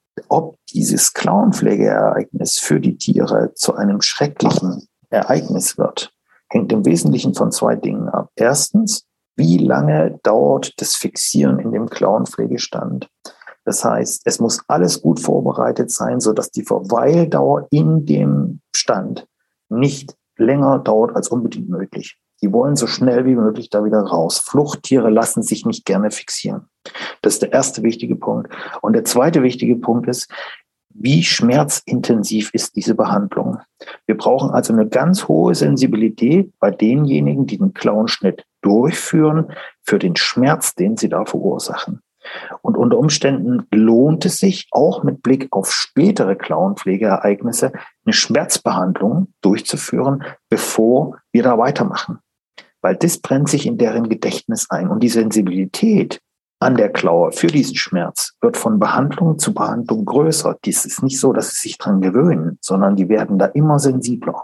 Ob dieses Klauenpflegeereignis für die Tiere zu einem schrecklichen Ereignis wird, hängt im Wesentlichen von 2 Dingen ab. Erstens, wie lange dauert das Fixieren in dem Klauenpflegestand? Das heißt, es muss alles gut vorbereitet sein, sodass die Verweildauer in dem Stand nicht länger dauert als unbedingt möglich. Die wollen so schnell wie möglich da wieder raus. Fluchttiere lassen sich nicht gerne fixieren. Das ist der erste wichtige Punkt. Und der zweite wichtige Punkt ist, wie schmerzintensiv ist diese Behandlung? Wir brauchen also eine ganz hohe Sensibilität bei denjenigen, die den Klauenschnitt durchführen, für den Schmerz, den sie da verursachen. Und unter Umständen lohnt es sich auch mit Blick auf spätere Klauenpflegeereignisse eine Schmerzbehandlung durchzuführen, bevor wir da weitermachen. Weil das brennt sich in deren Gedächtnis ein. Und die Sensibilität an der Klaue für diesen Schmerz wird von Behandlung zu Behandlung größer. Dies ist nicht so, dass sie sich dran gewöhnen, sondern die werden da immer sensibler.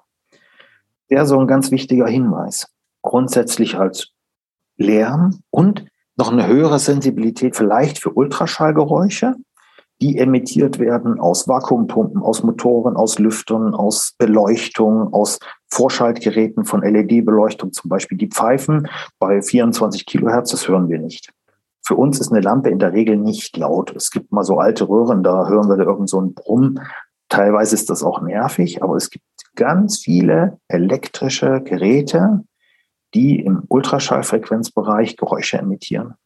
Wäre so ein ganz wichtiger Hinweis. Grundsätzlich als Lärm und noch eine höhere Sensibilität vielleicht für Ultraschallgeräusche, die emittiert werden aus Vakuumpumpen, aus Motoren, aus Lüftern, aus Beleuchtung, aus Vorschaltgeräten von LED-Beleuchtung, zum Beispiel die Pfeifen bei 24 Kilohertz, das hören wir nicht. Für uns ist eine Lampe in der Regel nicht laut. Es gibt mal so alte Röhren, da hören wir da irgend so einen Brumm. Teilweise ist das auch nervig, aber es gibt ganz viele elektrische Geräte, die im Ultraschallfrequenzbereich Geräusche emittieren.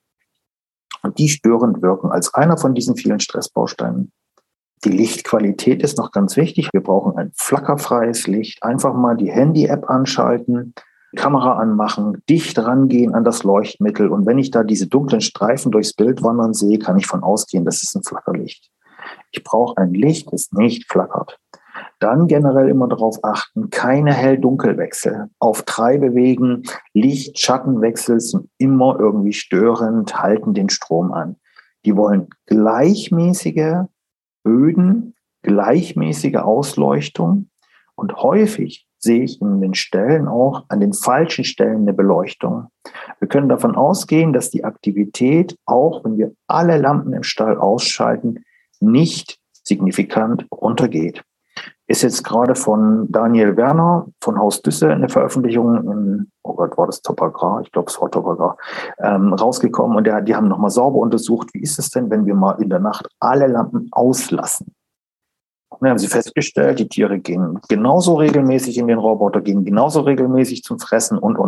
Und die störend wirken als einer von diesen vielen Stressbausteinen. Die Lichtqualität ist noch ganz wichtig. Wir brauchen ein flackerfreies Licht. Einfach mal die Handy-App anschalten, Kamera anmachen, dicht rangehen an das Leuchtmittel. Und wenn ich da diese dunklen Streifen durchs Bild wandern sehe, kann ich von ausgehen, das ist ein Flackerlicht. Ich brauche ein Licht, das nicht flackert. Dann generell immer darauf achten, keine Hell-Dunkel-Wechsel. Auf 3 bewegen, Licht-Schattenwechsel sind immer irgendwie störend, halten den Strom an. Die wollen gleichmäßige Böden, gleichmäßige Ausleuchtung und häufig sehe ich in den Stellen auch an den falschen Stellen eine Beleuchtung. Wir können davon ausgehen, dass die Aktivität, auch wenn wir alle Lampen im Stall ausschalten, nicht signifikant runtergeht. Ist jetzt gerade von Daniel Werner von Haus Düsse eine Veröffentlichung in, oh Gott, war das Top Agrar? Ich glaube, es war Top Agrar, rausgekommen und die haben nochmal sauber untersucht, wie ist es denn, wenn wir mal in der Nacht alle Lampen auslassen? Und dann haben sie festgestellt, die Tiere gehen genauso regelmäßig in den Roboter, gehen genauso regelmäßig zum Fressen und.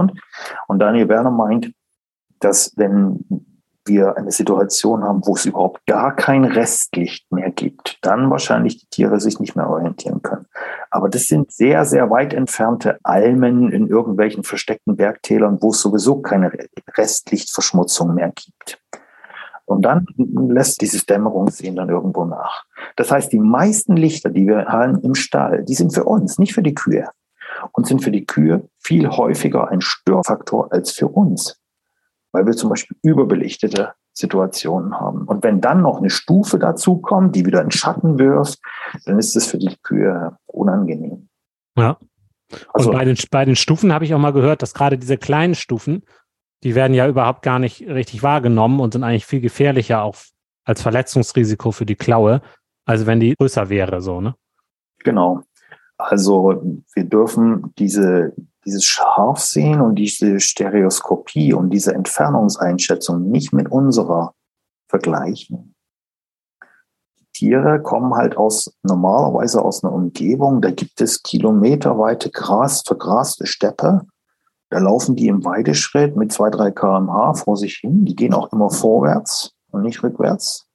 Und Daniel Werner meint, dass wenn wir eine Situation haben, wo es überhaupt gar kein Restlicht mehr gibt, dann wahrscheinlich die Tiere sich nicht mehr orientieren können. Aber das sind sehr, sehr weit entfernte Almen in irgendwelchen versteckten Bergtälern, wo es sowieso keine Restlichtverschmutzung mehr gibt. Und dann lässt dieses Dämmerungssehen dann irgendwo nach. Das heißt, die meisten Lichter, die wir haben im Stall, die sind für uns, nicht für die Kühe. Und sind für die Kühe viel häufiger ein Störfaktor als für uns. Weil wir zum Beispiel überbelichtete Situationen haben. Und wenn dann noch eine Stufe dazu kommt, die wieder in Schatten wirft, dann ist das für die Kühe unangenehm. Ja. Also, Und bei den Stufen habe ich auch mal gehört, dass gerade diese kleinen Stufen, die werden ja überhaupt gar nicht richtig wahrgenommen und sind eigentlich viel gefährlicher auch als Verletzungsrisiko für die Klaue, als wenn die größer wäre, so, ne? genau. Also wir dürfen dieses Scharfsehen und diese Stereoskopie und diese Entfernungseinschätzung nicht mit unserer vergleichen. Die Tiere kommen halt normalerweise aus einer Umgebung, da gibt es kilometerweite vergraste Steppe. Da laufen die im Weideschritt mit 2-3 km/h vor sich hin. Die gehen auch immer vorwärts und nicht rückwärts.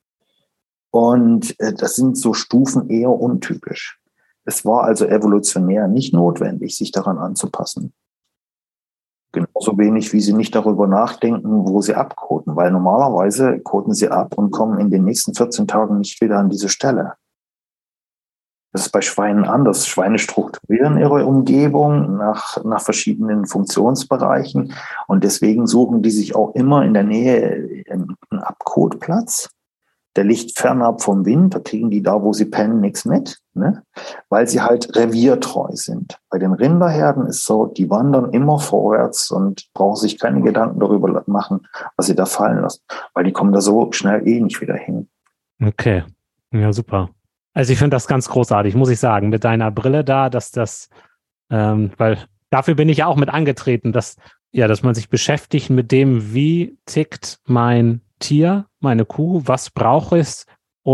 Und das sind so Stufen eher untypisch. Es war also evolutionär nicht notwendig, sich daran anzupassen. Genauso wenig, wie sie nicht darüber nachdenken, wo sie abkoten, weil normalerweise koten sie ab und kommen in den nächsten 14 Tagen nicht wieder an diese Stelle. Das ist bei Schweinen anders. Schweine strukturieren ihre Umgebung nach verschiedenen Funktionsbereichen und deswegen suchen die sich auch immer in der Nähe einen Abkotplatz. Der liegt fernab vom Wind, da kriegen die da, wo sie pennen, nichts mit, ne? Weil sie halt reviertreu sind. Bei den Rinderherden ist so, die wandern immer vorwärts und brauchen sich keine Gedanken darüber machen, was sie da fallen lassen, weil die kommen da so schnell nicht wieder hin. Okay, ja, super. Also ich finde das ganz großartig, muss ich sagen, mit deiner Brille da, weil dafür bin ich ja auch mit angetreten, dass man sich beschäftigt mit dem, wie tickt mein Tier, meine Kuh, was brauche ich,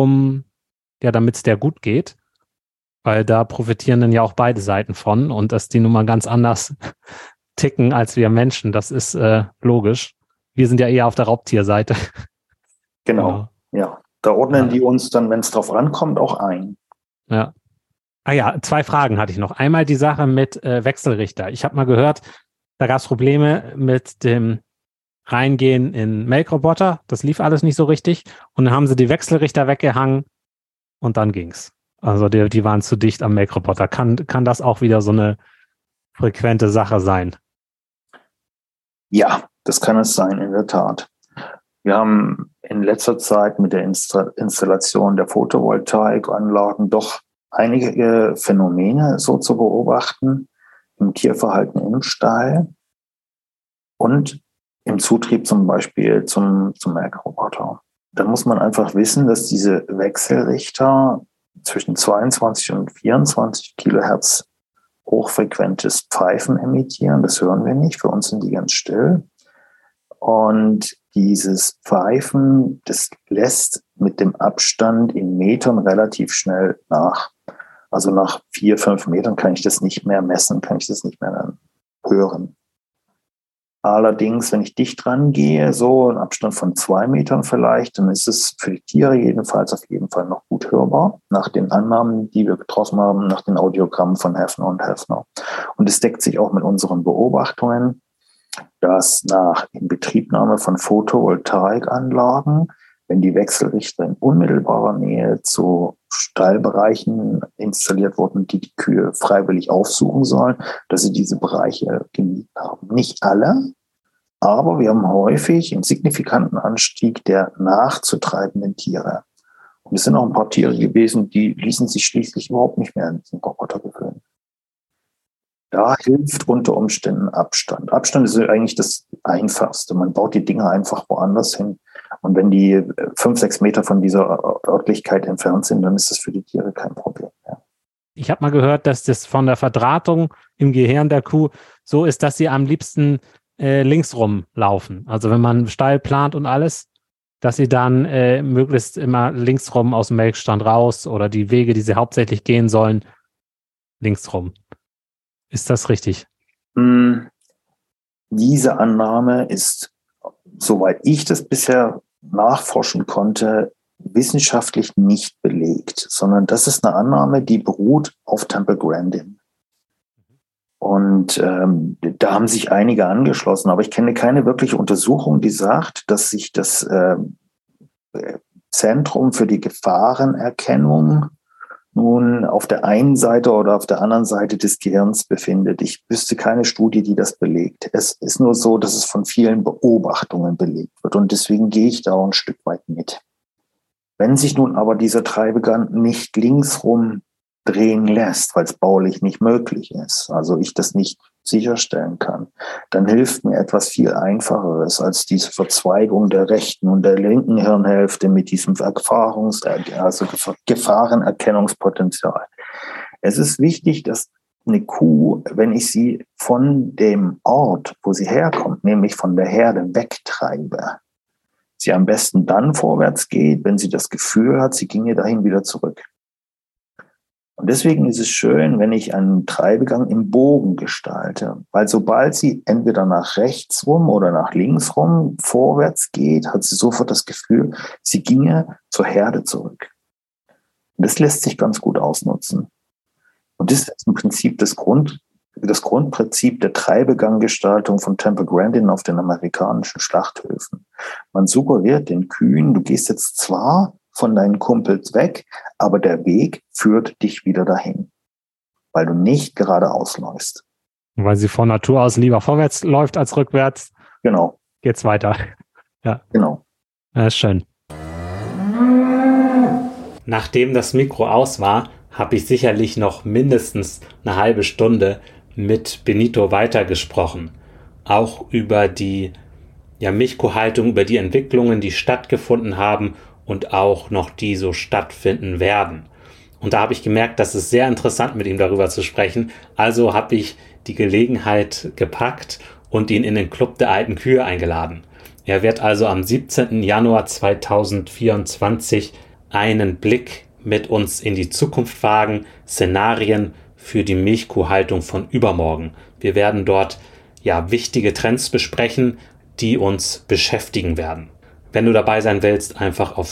damit es der gut geht, weil da profitieren dann ja auch beide Seiten von und dass die nun mal ganz anders ticken als wir Menschen, das ist logisch. Wir sind ja eher auf der Raubtierseite. Genau, ja. Da ordnen die uns dann, wenn es drauf rankommt, auch ein. Ja. Ah ja, 2 Fragen hatte ich noch. Einmal die Sache mit Wechselrichter. Ich habe mal gehört, da gab es Probleme mit dem Reingehen in Melkroboter. Das lief alles nicht so richtig. Und dann haben sie die Wechselrichter weggehangen und dann ging's. Also die waren zu dicht am Melkroboter. Kann das auch wieder so eine frequente Sache sein? Ja, das kann es sein, in der Tat. Wir haben in letzter Zeit mit der Installation der Photovoltaikanlagen doch einige Phänomene so zu beobachten im Tierverhalten im Stall und im Zutrieb zum Beispiel zum Melkroboter. Da muss man einfach wissen, dass diese Wechselrichter zwischen 22 und 24 Kilohertz hochfrequentes Pfeifen emittieren. Das hören wir nicht, für uns sind die ganz still. Und dieses Pfeifen, das lässt mit dem Abstand in Metern relativ schnell nach. Also nach 4-5 Metern kann ich das nicht mehr messen, kann ich das nicht mehr hören. Allerdings, wenn ich dicht rangehe, so einen Abstand von 2 Metern vielleicht, dann ist es für die Tiere jedenfalls auf jeden Fall noch gut hörbar, nach den Annahmen, die wir getroffen haben, nach den Audiogrammen von Heffner und Heffner. Und es deckt sich auch mit unseren Beobachtungen, dass nach Inbetriebnahme von Photovoltaikanlagen, wenn die Wechselrichter in unmittelbarer Nähe zu Stallbereichen installiert wurden, die die Kühe freiwillig aufsuchen sollen, dass sie diese Bereiche gemieden haben. Nicht alle, aber wir haben häufig einen signifikanten Anstieg der nachzutreibenden Tiere. Und es sind auch ein paar Tiere gewesen, die ließen sich schließlich überhaupt nicht mehr an diesen Roboter gewöhnen. Da hilft unter Umständen Abstand. Abstand ist eigentlich das Einfachste. Man baut die Dinger einfach woanders hin. Und wenn die 5-6 Meter von dieser Örtlichkeit entfernt sind, dann ist das für die Tiere kein Problem mehr. Ich habe mal gehört, dass das von der Verdrahtung im Gehirn der Kuh so ist, dass sie am liebsten links rumlaufen. Also wenn man Stall plant und alles, dass sie dann möglichst immer links rum aus dem Melkstand raus oder die Wege, die sie hauptsächlich gehen sollen, links rum. Ist das richtig? Diese Annahme ist, soweit ich das bisher nachforschen konnte, wissenschaftlich nicht belegt, sondern das ist eine Annahme, die beruht auf Temple Grandin. Und da haben sich einige angeschlossen, aber ich kenne keine wirkliche Untersuchung, die sagt, dass sich das Zentrum für die Gefahrenerkennung nun auf der einen Seite oder auf der anderen Seite des Gehirns befindet. Ich wüsste keine Studie, die das belegt. Es ist nur so, dass es von vielen Beobachtungen belegt wird und deswegen gehe ich da auch ein Stück weit mit. Wenn sich nun aber dieser Treibegang nicht linksrum drehen lässt, weil es baulich nicht möglich ist, also ich das nicht sicherstellen kann, dann hilft mir etwas viel Einfacheres als diese Verzweigung der rechten und der linken Hirnhälfte mit diesem Gefahrenerkennungspotenzial. Es ist wichtig, dass eine Kuh, wenn ich sie von dem Ort, wo sie herkommt, nämlich von der Herde wegtreibe, sie am besten dann vorwärts geht, wenn sie das Gefühl hat, sie ginge dahin wieder zurück. Und deswegen ist es schön, wenn ich einen Treibegang im Bogen gestalte, weil sobald sie entweder nach rechts rum oder nach links rum vorwärts geht, hat sie sofort das Gefühl, sie ginge zur Herde zurück. Und das lässt sich ganz gut ausnutzen. Und das ist im Prinzip das Grundprinzip der Treibeganggestaltung von Temple Grandin auf den amerikanischen Schlachthöfen. Man suggeriert den Kühen, du gehst jetzt zwar von deinen Kumpels weg, aber der Weg führt dich wieder dahin, weil du nicht geradeaus läufst. Weil sie von Natur aus lieber vorwärts läuft als rückwärts. Genau. Geht's weiter. Ja. Genau. Das ist schön. Nachdem das Mikro aus war, habe ich sicherlich noch mindestens eine halbe Stunde mit Benito weitergesprochen. Auch über die Milchkuhhaltung, über die Entwicklungen, die stattgefunden haben und auch noch die so stattfinden werden. Und da habe ich gemerkt, das ist sehr interessant, mit ihm darüber zu sprechen. Also habe ich die Gelegenheit gepackt und ihn in den Club der alten Kühe eingeladen. Er wird also am 17. Januar 2024 einen Blick mit uns in die Zukunft wagen, Szenarien für die Milchkuhhaltung von übermorgen. Wir werden dort wichtige Trends besprechen, die uns beschäftigen werden. Wenn du dabei sein willst, einfach auf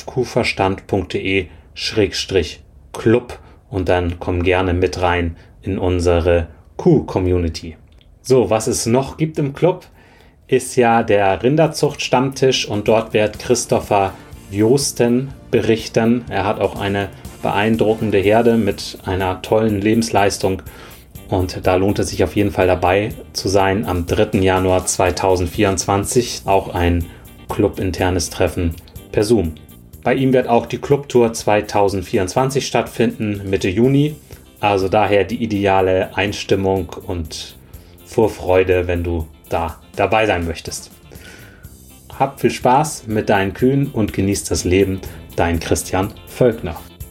kuhverstand.de/club und dann komm gerne mit rein in unsere Kuh-Community. So, was es noch gibt im Club, ist ja der Rinderzucht-Stammtisch und dort wird Christopher Joosten berichten. Er hat auch eine beeindruckende Herde mit einer tollen Lebensleistung und da lohnt es sich auf jeden Fall dabei zu sein am 3. Januar 2024, auch ein clubinternes Treffen per Zoom. Bei ihm wird auch die Clubtour 2024 stattfinden, Mitte Juni. Also daher die ideale Einstimmung und Vorfreude, wenn du da dabei sein möchtest. Hab viel Spaß mit deinen Kühen und genieß das Leben. Dein Christian Völkner.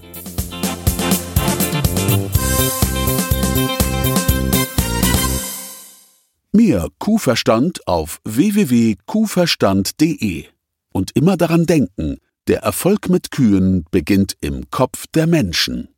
Mehr Kuhverstand auf www.kuhverstand.de. Und immer daran denken, der Erfolg mit Kühen beginnt im Kopf der Menschen.